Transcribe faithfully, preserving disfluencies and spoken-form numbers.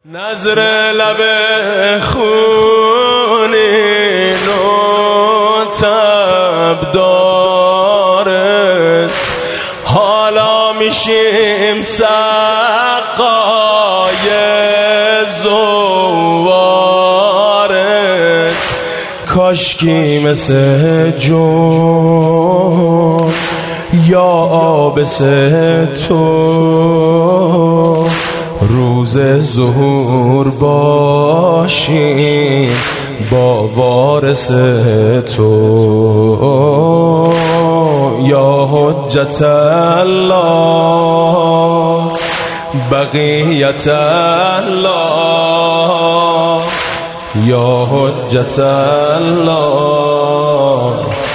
نظر لب خونین و تب دارد، حالا میشیم سقای زوارد. کاشکی مثل جون یا آبس تو روز ظهور باشیم با وارث تو. یا حجت الله بقیت الله، یا حجت الله